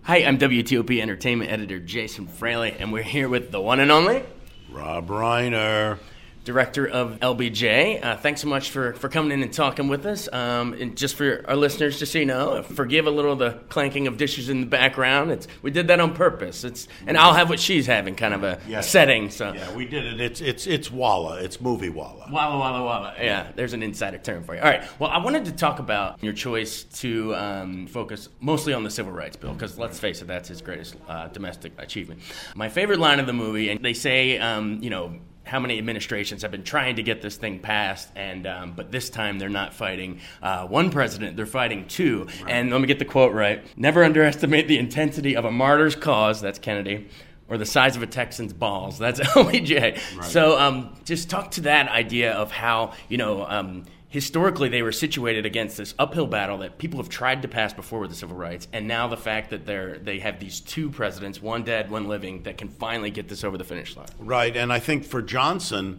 Hi, I'm WTOP Entertainment Editor Jason Fraley, and we're here with the one and only Rob Reiner, director of LBJ. Thanks so much for coming in and talking with us. And just for our listeners, just so you know, forgive a little of the clanking of dishes in the background. We did that on purpose. And I'll have what she's having, kind of a setting. So yeah, we did it. It's Walla. It's movie Walla. Walla. Yeah, there's an insider term for you. All right. Well, I wanted to talk about your choice to focus mostly on the Civil Rights Bill, because let's face it, that's his greatest domestic achievement. My favorite line of the movie, and they say, how many administrations have been trying to get this thing passed, and but this time they're not fighting one president, they're fighting two. Right. And let me get the quote right. Never underestimate the intensity of a martyr's cause, that's Kennedy, or the size of a Texan's balls, that's LBJ. Right. So just talk to that idea of how, historically they were situated against this uphill battle that people have tried to pass before with the civil rights, and now the fact that they have these two presidents, one dead, one living, that can finally get this over the finish line. Right, and I think for Johnson,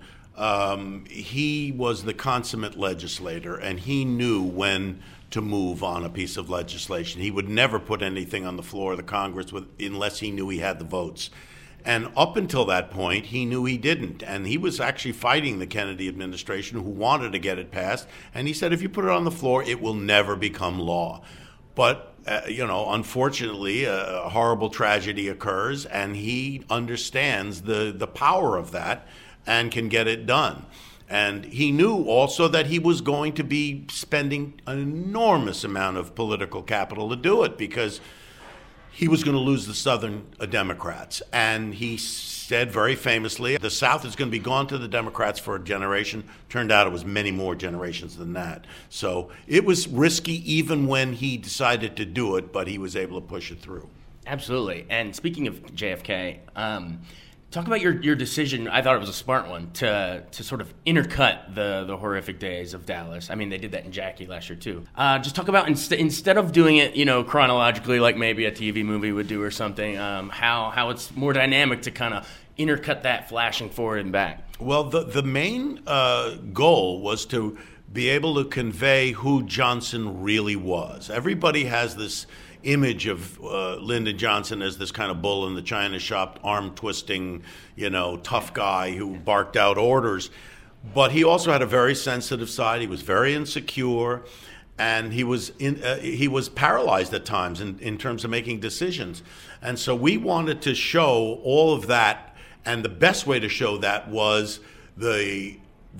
he was the consummate legislator, and he knew when to move on a piece of legislation. He would never put anything on the floor of the Congress unless he knew he had the votes. And up until that point, he knew he didn't. And he was actually fighting the Kennedy administration, who wanted to get it passed. And he said, if you put it on the floor, it will never become law. But, unfortunately, a horrible tragedy occurs, and he understands the power of that and can get it done. And he knew also that he was going to be spending an enormous amount of political capital to do it, because he was going to lose the Southern Democrats. And he said very famously, the South is going to be gone to the Democrats for a generation. Turned out it was many more generations than that. So it was risky even when he decided to do it, but he was able to push it through. Absolutely. And speaking of JFK, talk about your decision. I thought it was a smart one to sort of intercut the horrific days of Dallas. I mean, they did that in Jackie last year too. Just talk about instead of doing it, chronologically like maybe a TV movie would do or something. How it's more dynamic to kind of intercut that flashing forward and back. Well, the main goal was to be able to convey who Johnson really was. Everybody has this image of Lyndon Johnson as this kind of bull in the china shop, arm-twisting, tough guy who barked out orders. But he also had a very sensitive side. He was very insecure, and he was paralyzed at times in terms of making decisions. And so we wanted to show all of that, and the best way to show that was the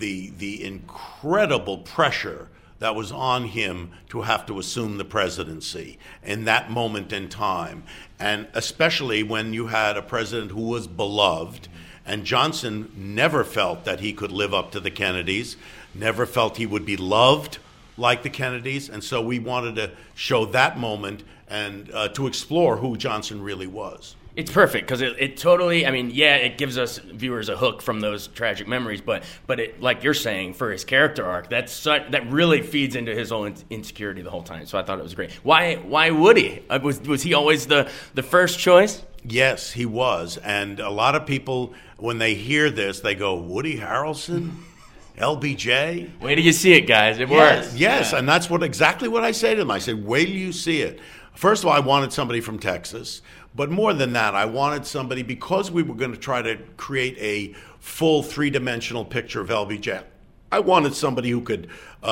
incredible pressure that was on him to have to assume the presidency in that moment in time. And especially when you had a president who was beloved, and Johnson never felt that he could live up to the Kennedys, never felt he would be loved like the Kennedys. And so we wanted to show that moment and to explore who Johnson really was. It's perfect because it totally, it gives us viewers a hook from those tragic memories, but it, like you're saying, for his character arc, that really feeds into his own insecurity the whole time. So I thought it was great. Why Woody? Was he always the first choice? Yes, he was. And a lot of people, when they hear this, they go, Woody Harrelson? LBJ? Wait till you see it, guys. It works. Yes, yeah. And that's exactly what I say to them. I said, wait till you see it. First of all, I wanted somebody from Texas. But more than that, I wanted somebody, because we were going to try to create a full three-dimensional picture of LBJ, I wanted somebody who could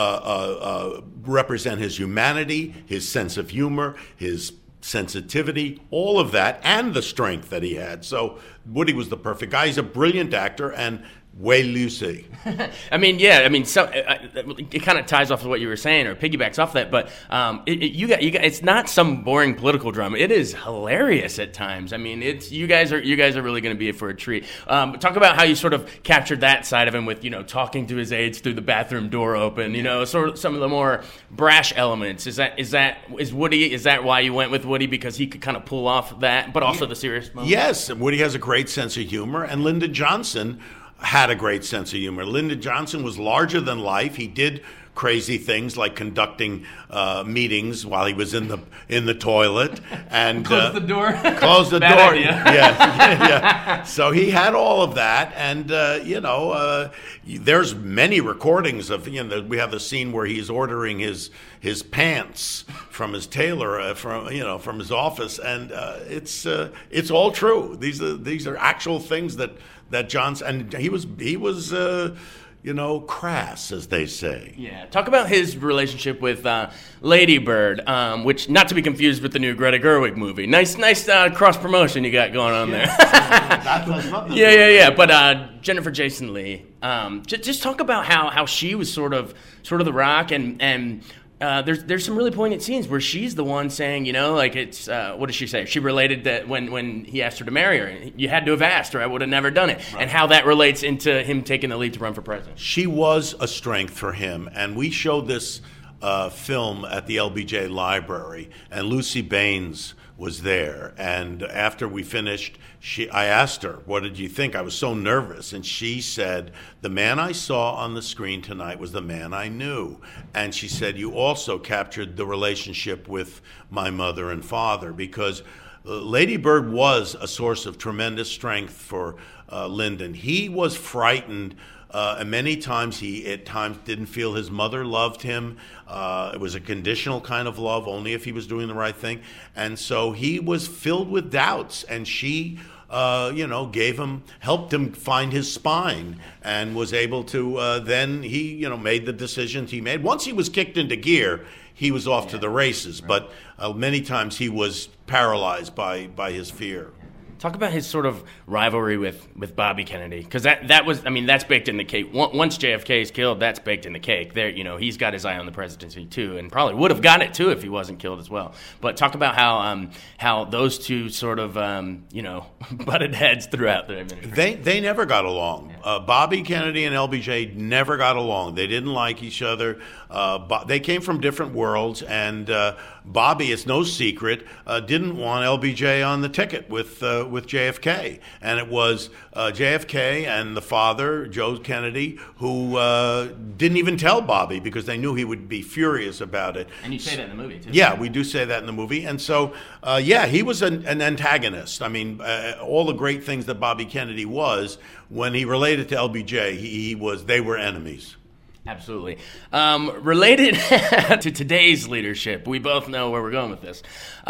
represent his humanity, his sense of humor, his sensitivity, all of that, and the strength that he had. So Woody was the perfect guy. He's a brilliant actor, and wait till you see. It kind of ties off of what you were saying, or piggybacks off that. But it's not some boring political drama. It is hilarious at times. You guys are really going to be in for a treat. Talk about how you sort of captured that side of him with talking to his aides through the bathroom door open. Sort of some of the more brash elements. Is that why you went with Woody, because he could kind of pull off that, but also the serious moments? Yes, Woody has a great sense of humor, and Lyndon Johnson had a great sense of humor. Lyndon Johnson was larger than life. He did crazy things like conducting meetings while he was in the toilet and close the door. Close the Bad door. idea. Yeah. So he had all of that, and there's many recordings of we have the scene where he's ordering his pants from his tailor from his office, and it's all true. These are actual things that Johnson, and he was crass, as they say. Yeah. Talk about his relationship with Lady Bird, which, not to be confused with the new Greta Gerwig movie. Nice cross promotion you got going on there. That has nothing. Yeah. But Jennifer Jason Leigh, just talk about how she was sort of the Rock, and there's some really poignant scenes where she's the one saying, it's what does she say? She related that when he asked her to marry her, you had to have asked or I would have never done it, right. And how that relates into him taking the lead to run for president. She was a strength for him, and we showed this film at the LBJ Library, and Lucy Baines was there, and after we finished, I asked her, what did you think? I was so nervous, and she said, the man I saw on the screen tonight was the man I knew. And she said, you also captured the relationship with my mother and father, because Lady Bird was a source of tremendous strength for Lyndon. He was frightened. And many times he at times didn't feel his mother loved him. It was a conditional kind of love, only if he was doing the right thing. And so he was filled with doubts, and she helped him find his spine, and was able to, then he, made the decisions he made. Once he was kicked into gear, he was off to the races, right. But many times he was paralyzed by his fear. Talk about his sort of rivalry with Bobby Kennedy, because that's baked in the cake. Once JFK is killed, that's baked in the cake. There, he's got his eye on the presidency too, and probably would have got it too if he wasn't killed as well. But talk about how those two sort of butted heads throughout the administration. They never got along. Bobby Kennedy and LBJ never got along. They didn't like each other. They came from different worlds, and Bobby, it's no secret, didn't want LBJ on the ticket with JFK, and it was JFK and the father, Joe Kennedy, who didn't even tell Bobby because they knew he would be furious about it. And you say that in the movie too. Yeah, we do say that in the movie, and so he was an antagonist. I mean, all the great things that Bobby Kennedy was, when he related to LBJ, they were enemies. Absolutely. Related to today's leadership, we both know where we're going with this.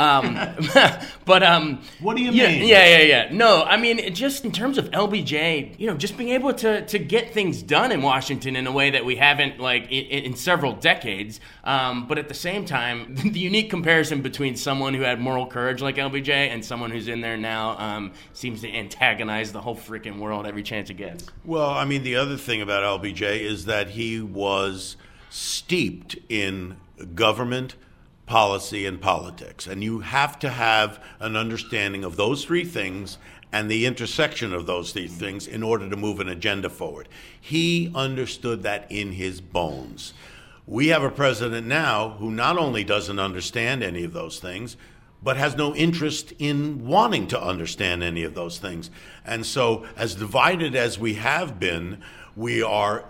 But what do you mean? Yeah. No, I mean, just in terms of LBJ, just being able to get things done in Washington in a way that we haven't in several decades. But at the same time, the unique comparison between someone who had moral courage like LBJ and someone who's in there now seems to antagonize the whole freaking world every chance it gets. Well, I mean, the other thing about LBJ is that he was steeped in government, policy, and politics. And you have to have an understanding of those three things and the intersection of those three things in order to move an agenda forward. He understood that in his bones. We have a president now who not only doesn't understand any of those things, but has no interest in wanting to understand any of those things. And so, as divided as we have been, we are,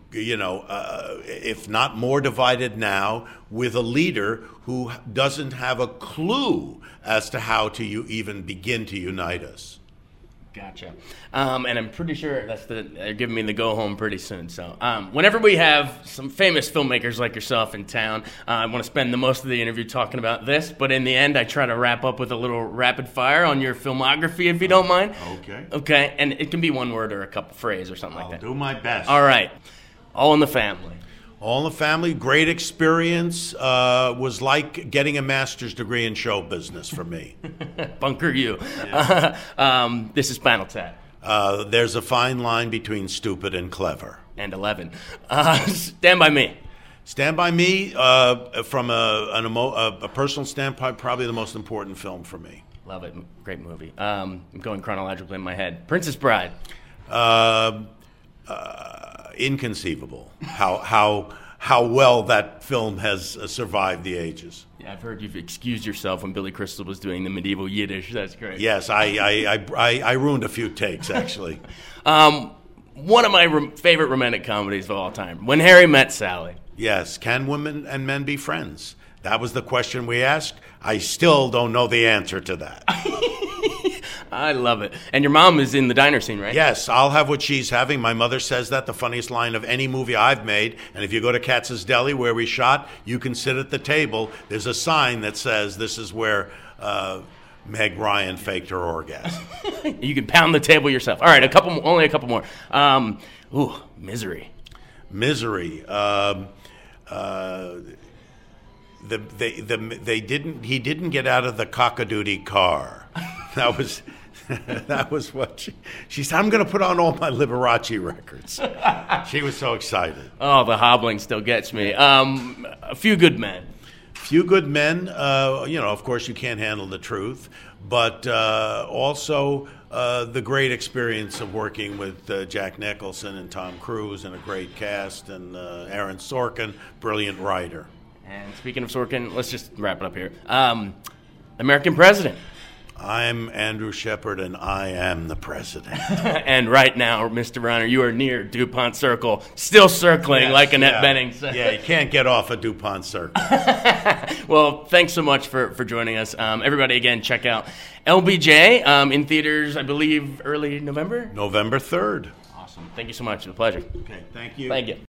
if not more divided now, with a leader who doesn't have a clue as to how to even begin to unite us. Gotcha. And I'm pretty sure they're giving me the go home pretty soon. So whenever we have some famous filmmakers like yourself in town, I want to spend the most of the interview talking about this. But in the end, I try to wrap up with a little rapid fire on your filmography, if you don't mind. Okay. And it can be one word or a couple phrases or something like that. I'll do my best. All right. All in the Family. All in the Family, great experience. Was like getting a master's degree in show business for me. Bunker you. Yeah. This is Spinal Tap. There's a fine line between stupid and clever. And 11. Stand By Me. Stand By Me, from a personal standpoint, probably the most important film for me. Love it. Great movie. I'm going chronologically in my head. Princess Bride. Inconceivable how well that film has survived the ages. Yeah, I've heard you've excused yourself when Billy Crystal was doing the medieval Yiddish. That's great. Yes, I ruined a few takes, actually. One of my favorite romantic comedies of all time, When Harry Met Sally. Yes. Can women and men be friends? That was the question we asked. I still don't know the answer to that. I love it. And your mom is in the diner scene, right? Yes, I'll have what she's having. My mother says that, the funniest line of any movie I've made. And if you go to Katz's Deli, where we shot, you can sit at the table. There's a sign that says this is where Meg Ryan faked her orgasm. You can pound the table yourself. All right, only a couple more. Misery. Misery. He didn't get out of the cock-a-doodle car. That was what she said. I'm going to put on all my Liberace records. She was so excited. Oh, the hobbling still gets me. A Few Good Men. Few Good Men. Of course, you can't handle the truth, but also the great experience of working with Jack Nicholson and Tom Cruise and a great cast, and Aaron Sorkin, brilliant writer. And speaking of Sorkin, let's just wrap it up here. American President. I'm Andrew Shepard, and I am the president. And right now, Mr. Reiner, you are near DuPont Circle, still circling like Annette Bening said. Yeah, you can't get off a DuPont Circle. Well, thanks so much for joining us. Everybody, again, check out LBJ in theaters, I believe, early November? November 3rd. Awesome. Thank you so much. It's a pleasure. Okay, thank you. Thank you.